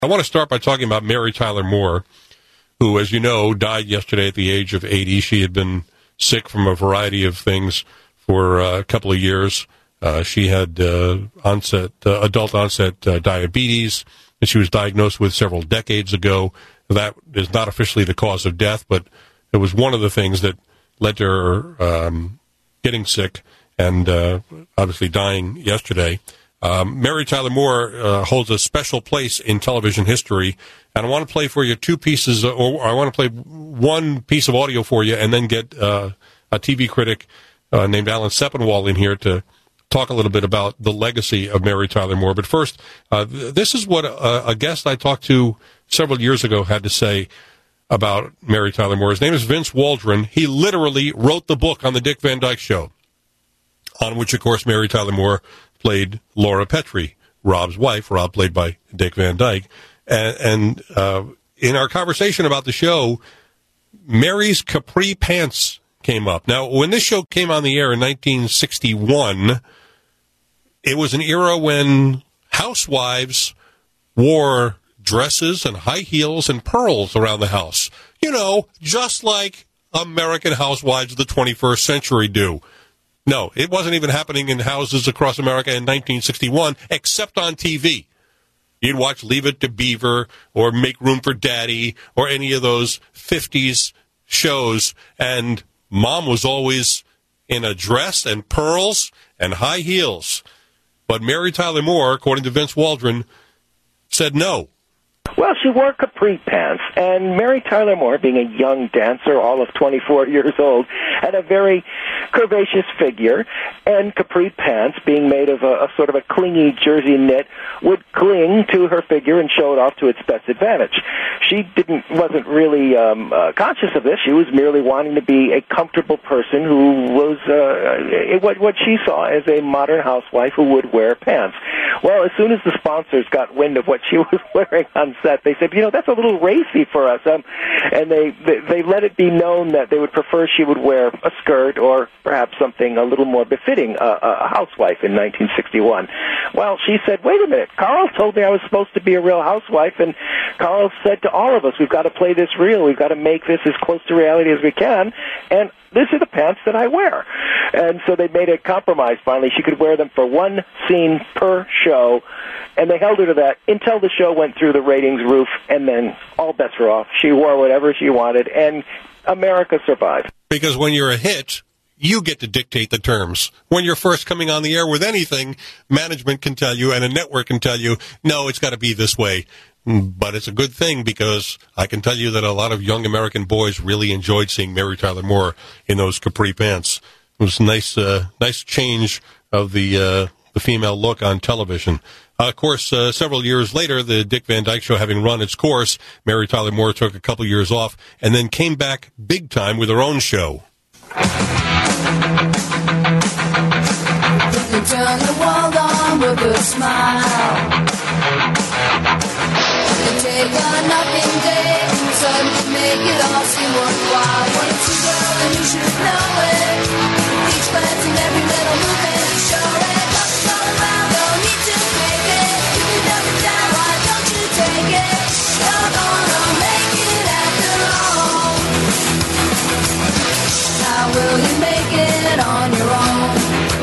I want to start by talking about Mary Tyler Moore, who, as you know, died yesterday at the age of 80. She had been sick from a variety of things for a couple of years. She had adult onset diabetes that she was diagnosed with several decades ago. That is not officially the cause of death, but it was one of the things that led to her getting sick and obviously dying yesterday. Mary Tyler Moore holds a special place in television history, and I want to play for you two pieces, or I want to play one piece of audio for you, and then get a TV critic named Alan Sepinwall in here to talk a little bit about the legacy of Mary Tyler Moore. But first, this is what a guest I talked to several years ago had to say about Mary Tyler Moore. His name is Vince Waldron. He literally wrote the book on the Dick Van Dyke Show, on which, of course, Mary Tyler Moore played Laura Petrie, Rob's wife, Rob played by Dick Van Dyke. And in our conversation about the show, Mary's capri pants came up. Now, when this show came on the air in 1961, it was an era when housewives wore dresses and high heels and pearls around the house. You know, just like American housewives of the 21st century do. No, it wasn't even happening in houses across America in 1961, except on TV. You'd watch Leave It to Beaver or Make Room for Daddy or any of those 50s shows, and Mom was always in a dress and pearls and high heels. But Mary Tyler Moore, according to Vince Waldron, said no. Well, she wore capri pants, and Mary Tyler Moore, being a young dancer, all of 24 years old, had a very curvaceous figure, and capri pants, being made of a sort of a clingy jersey knit, would cling to her figure and show it off to its best advantage. She wasn't really conscious of this. She was merely wanting to be a comfortable person who was what she saw as a modern housewife who would wear pants. Well, as soon as the sponsors got wind of what she was wearing on set, they said, that's a little racy for us. And they let it be known that they would prefer she would wear a skirt or perhaps something a little more befitting a housewife in 1961. Well, she said, wait a minute, Carl told me I was supposed to be a real housewife, and Carl said to all of us, we've got to play this real, we've got to make this as close to reality as we can, and these are the pants that I wear. And so they made a compromise finally. She could wear them for one scene per show, and they held her to that until the show went through the ratings roof, and then all bets were off. She wore whatever she wanted, and America survived. Because when you're a hit, you get to dictate the terms. When you're first coming on the air with anything, management can tell you and a network can tell you, no, it's got to be this way. But it's a good thing, because I can tell you that a lot of young American boys really enjoyed seeing Mary Tyler Moore in those capri pants. It was a nice change of the female look on television. Of course, several years later, the Dick Van Dyke Show having run its course, Mary Tyler Moore took a couple years off and then came back big time with her own show. You turn the world on with a smile. You take a nothing day and suddenly make it all seem worthwhile. When it's a girl and you should know it. Each glance and every little movement to show it. Nothing's all around, don't need to fake it. You can never down, why don't you take it? You're gonna make it after all. How will you make it on your own?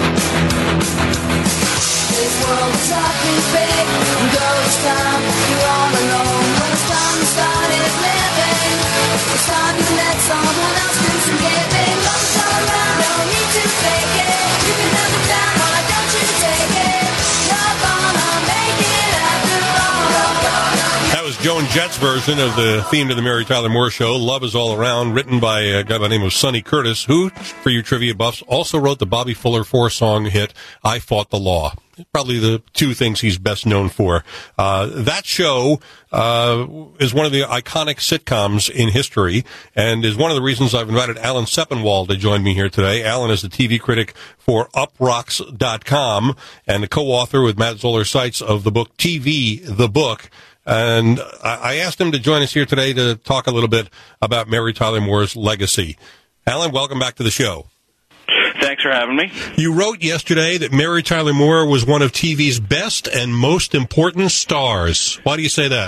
This world is often fake, and ghost town, you're all alone. When it's time to start it living, it's time to let someone else do some giving. Love is all around, don't need to fake it. You can have it down, why don't you take it? You're gonna make it after all. That was Joan Jett's version of the theme to the Mary Tyler Moore Show, Love Is All Around, written by a guy by the name of Sonny Curtis, who, for you trivia buffs, also wrote the Bobby Fuller 4-song hit, I Fought the Law. Probably the two things he's best known for. That show is one of the iconic sitcoms in history, and is one of the reasons I've invited Alan Sepinwall to join me here today. Alan is the TV critic for UpRocks.com and the co-author with Matt Zoller Seitz of the book TV, The Book. And I asked him to join us here today to talk a little bit about Mary Tyler Moore's legacy. Alan, welcome back to the show. Thanks for having me. You wrote yesterday that Mary Tyler Moore was one of TV's best and most important stars. Why do you say that?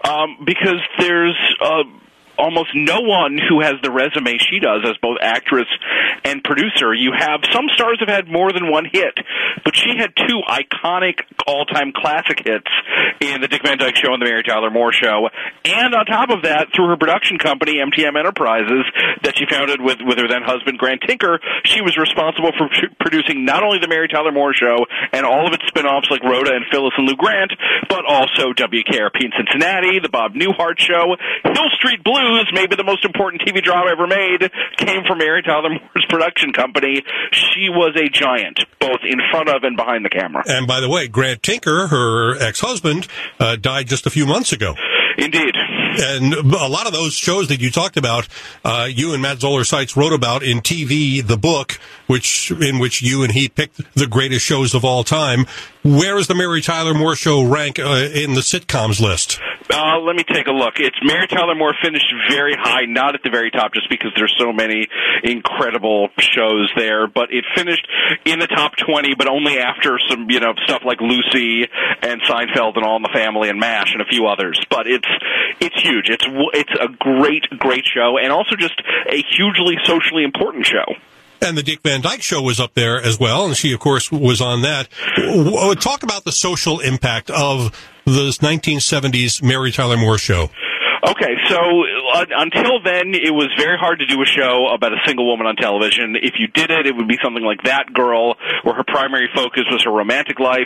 Because there's almost no one who has the resume she does as both actress and producer. You have some stars have had more than one hit, but she had two iconic all-time classic hits in the Dick Van Dyke Show and the Mary Tyler Moore Show, and on top of that, through her production company, MTM Enterprises, that she founded with her then-husband, Grant Tinker, she was responsible for producing not only the Mary Tyler Moore Show and all of its spin-offs like Rhoda and Phyllis and Lou Grant, but also WKRP in Cincinnati, the Bob Newhart Show, Hill Street Blues, maybe the most important TV drama ever made, came from Mary Tyler Moore's production company. She was a giant, both in front of and behind the camera. And by the way, Grant Tinker, her ex-husband, died just a few months ago. Indeed. And a lot of those shows that you talked about, you and Matt Zoller Seitz wrote about in TV, the book, in which you and he picked the greatest shows of all time. Where is the Mary Tyler Moore Show rank in the sitcoms list? Let me take a look. It's Mary Tyler Moore finished very high, not at the very top just because there's so many incredible shows there, but it finished in the top 20, but only after some, stuff like Lucy and Seinfeld and All in the Family and MASH and a few others. But it's huge. It's a great show, and also just a hugely socially important show. And the Dick Van Dyke Show was up there as well, and she, of course, was on that. Talk about the social impact of the 1970s Mary Tyler Moore Show. Okay, so until then, it was very hard to do a show about a single woman on television. If you did it, it would be something like That Girl, where her primary focus was her romantic life.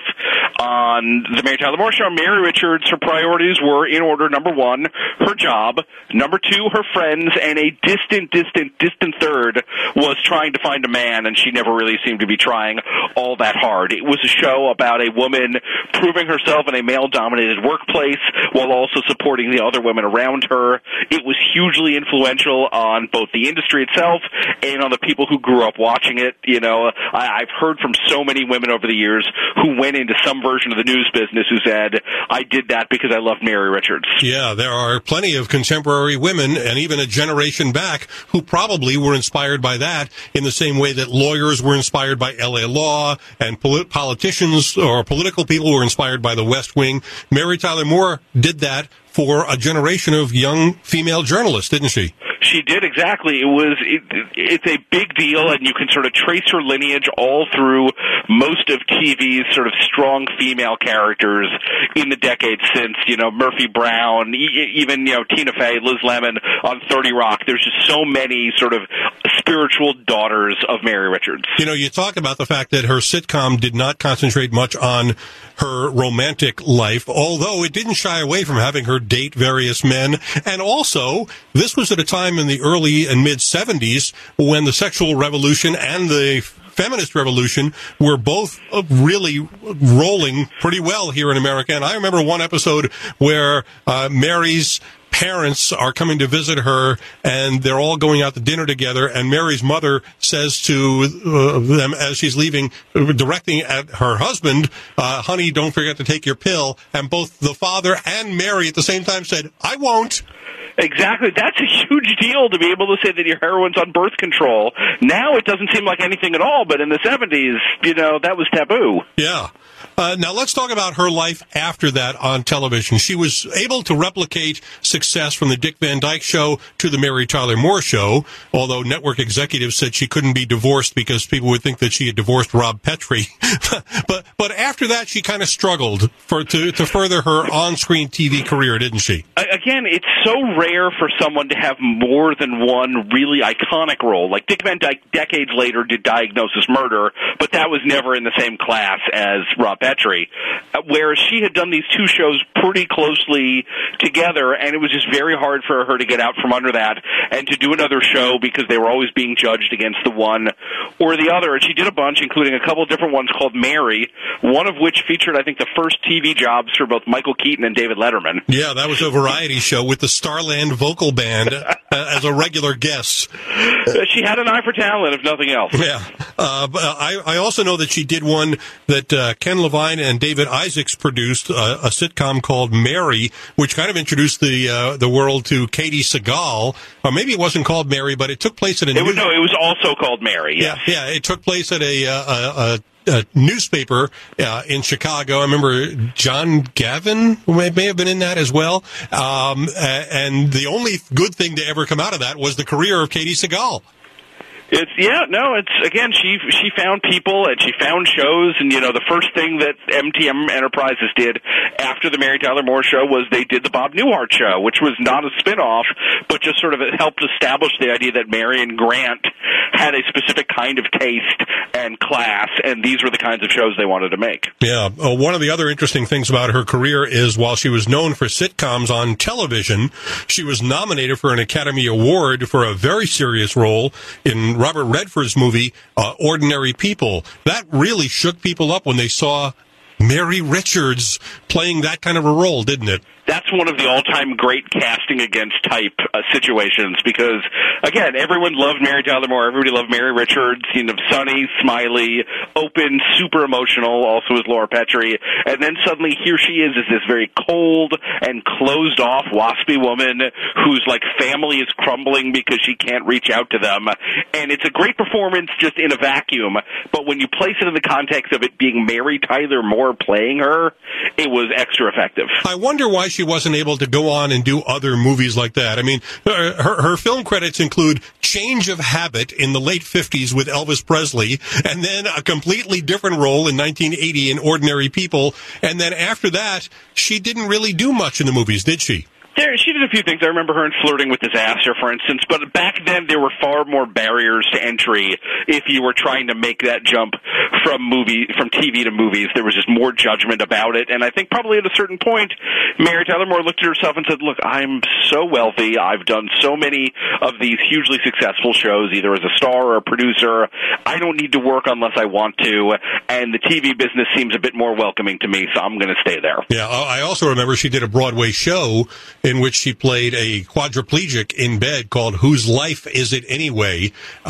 On the Mary Tyler Moore Show, Mary Richards, her priorities were, in order, number one, her job, number two, her friends, and a distant third was trying to find a man, and she never really seemed to be trying all that hard. It was a show about a woman proving herself in a male-dominated workplace while also supporting the other women around her. It was hugely influential on both the industry itself and on the people who grew up watching it. I've heard from so many women over the years who went into some version of the news business who said, I did that because I loved Mary Richards. Yeah, there are plenty of contemporary women, and even a generation back, who probably were inspired by that in the same way that lawyers were inspired by L.A. Law and politicians or political people were inspired by the West Wing. Mary Tyler Moore did that for a generation of young female journalists, didn't she? She did, exactly. It's a big deal, and you can sort of trace her lineage all through most of TV's sort of strong female characters in the decades since, Murphy Brown, even, Tina Fey, Liz Lemon on 30 Rock. There's just so many sort of spiritual daughters of Mary Richards. You talk about the fact that her sitcom did not concentrate much on her romantic life, although it didn't shy away from having her date various men. And also, this was at a time in the early and mid-'70s when the sexual revolution and the feminist revolution were both really rolling pretty well here in America. And I remember one episode where Mary's parents are coming to visit her, and they're all going out to dinner together, and Mary's mother says to them as she's leaving, directing at her husband, honey, don't forget to take your pill. And both the father and Mary at the same time said, I won't. Exactly. That's a huge deal to be able to say that your heroine's on birth control. Now it doesn't seem like anything at all, but in the 70s, that was taboo. Yeah. Now let's talk about her life after that on television. She was able to replicate success from the Dick Van Dyke Show to the Mary Tyler Moore Show, although network executives said she couldn't be divorced because people would think that she had divorced Rob Petrie. but after that, she kind of struggled to further her on-screen TV career, didn't she? Again, it's so rare for someone to have more than one really iconic role. Like Dick Van Dyke decades later did Diagnosis Murder, but that was never in the same class as Rob Petrie, whereas she had done these two shows pretty closely together, and it was just very hard for her to get out from under that and to do another show because they were always being judged against the one or the other. And she did a bunch, including a couple of different ones called Mary, one of which featured, I think, the first TV jobs for both Michael Keaton and David Letterman. Yeah, that was a variety show with the Starland Vocal Band as a regular guest. She had an eye for talent, if nothing else. Yeah. But I also know that she did one that Ken Levine and David Isaacs produced, a sitcom called Mary, which kind of introduced the world to Katie Seagal. Or maybe it wasn't called Mary, but it took place at a... It was also called Mary, yes. Yeah, it took place at a newspaper in Chicago. I remember John Gavin may have been in that as well. And the only good thing to ever come out of that was the career of Katie Seagal. It's again, she found people and she found shows, and the first thing that MTM Enterprises did after the Mary Tyler Moore Show was they did the Bob Newhart Show, which was not a spin-off, but just sort of helped establish the idea that Mary and Grant had a specific kind of taste and class, and these were the kinds of shows they wanted to make. Yeah. One of the other interesting things about her career is while she was known for sitcoms on television, she was nominated for an Academy Award for a very serious role in Robert Redford's movie, Ordinary People. That really shook people up when they saw Mary Richards playing that kind of a role, didn't it? That's one of the all-time great casting against type situations because, again, everyone loved Mary Tyler Moore. Everybody loved Mary Richards, sunny, smiley, open, super emotional, also as Laura Petrie. And then suddenly here she is this very cold and closed-off, waspy woman whose, family is crumbling because she can't reach out to them. And it's a great performance just in a vacuum. But when you place it in the context of it being Mary Tyler Moore playing her, it was extra effective. I wonder why she wasn't able to go on and do other movies like that. I mean, her film credits include Change of Habit in the late 50s with Elvis Presley, and then a completely different role in 1980 in Ordinary People. And then after that, she didn't really do much in the movies, did she? She did a few things. I remember her in Flirting with Disaster, for instance, but back then there were far more barriers to entry if you were trying to make that jump from TV to movies. There was just more judgment about it, and I think probably at a certain point, Mary Tyler Moore looked at herself and said, look, I'm so wealthy, I've done so many of these hugely successful shows, either as a star or a producer, I don't need to work unless I want to, and the TV business seems a bit more welcoming to me, so I'm going to stay there. Yeah, I also remember she did a Broadway show in which she played a quadriplegic in bed called Whose Life Is It Anyway,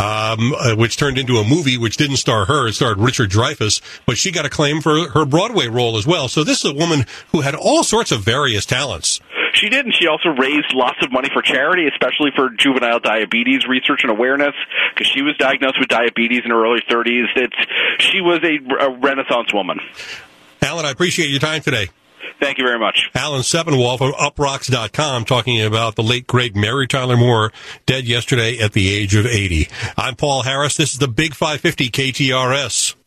which turned into a movie which didn't star her. It starred Richard Dreyfuss, but she got acclaim for her Broadway role as well. So this is a woman who had all sorts of various talents. She did, and she also raised lots of money for charity, especially for juvenile diabetes research and awareness, because she was diagnosed with diabetes in her early 30s. She was a Renaissance woman. Alan, I appreciate your time today. Thank you very much. Alan Sepinwall from UpRocks.com talking about the late, great Mary Tyler Moore, dead yesterday at the age of 80. I'm Paul Harris. This is the Big 550 KTRS.